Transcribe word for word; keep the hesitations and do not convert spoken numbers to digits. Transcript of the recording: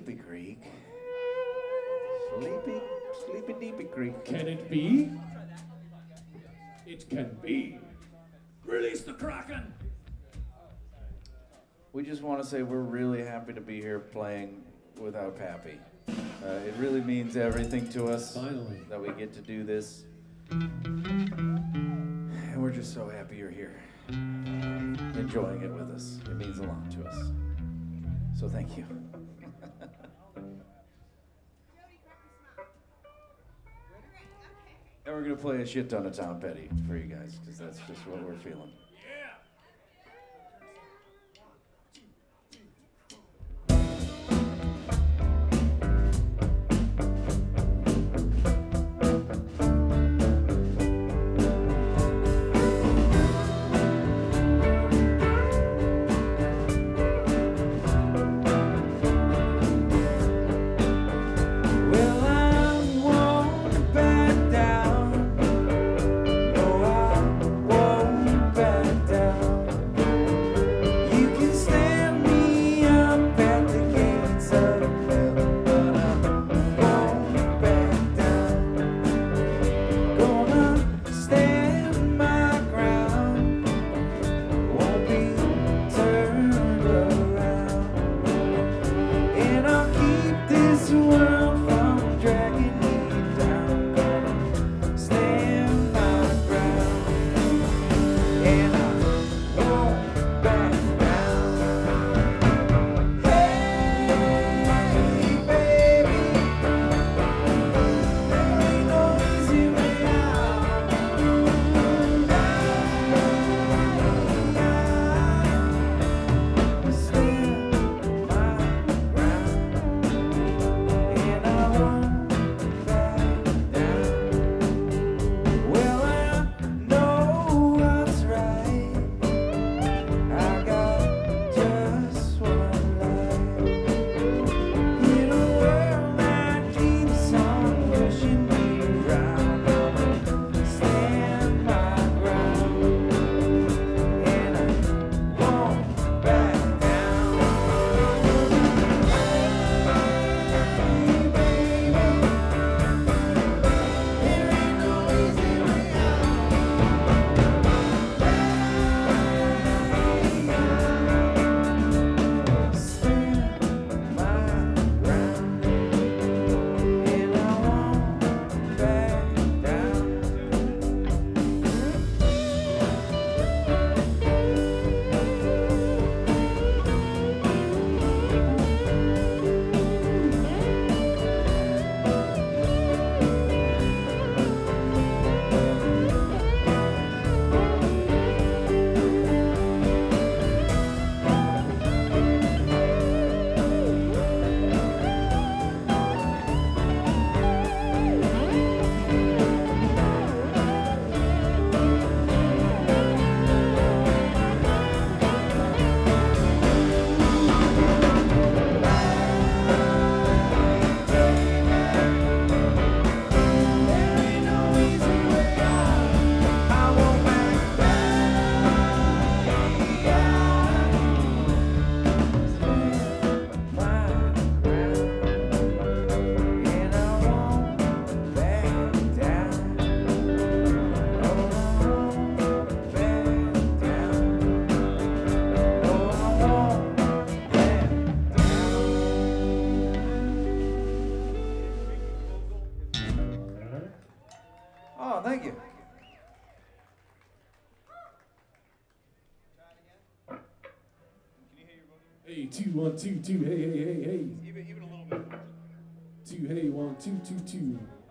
Sleepy Creek. Sleepy, Sleepy Deepy Creek. Can it be? It can be. Release the Kraken! We just want to say we're really happy to be here playing without Pappy. Uh, it really means everything to us. Finally. That we get to do this. And we're just so happy you're here. Enjoying it with us. It means a lot to us. So thank you. And we're going to play a shit ton of Tom Petty for you guys, because that's just what we're feeling. Oh, thank you. Hey, two, one, two, two, hey, hey, hey, hey. Even, even a little bit. Two, hey, one, two, two, two.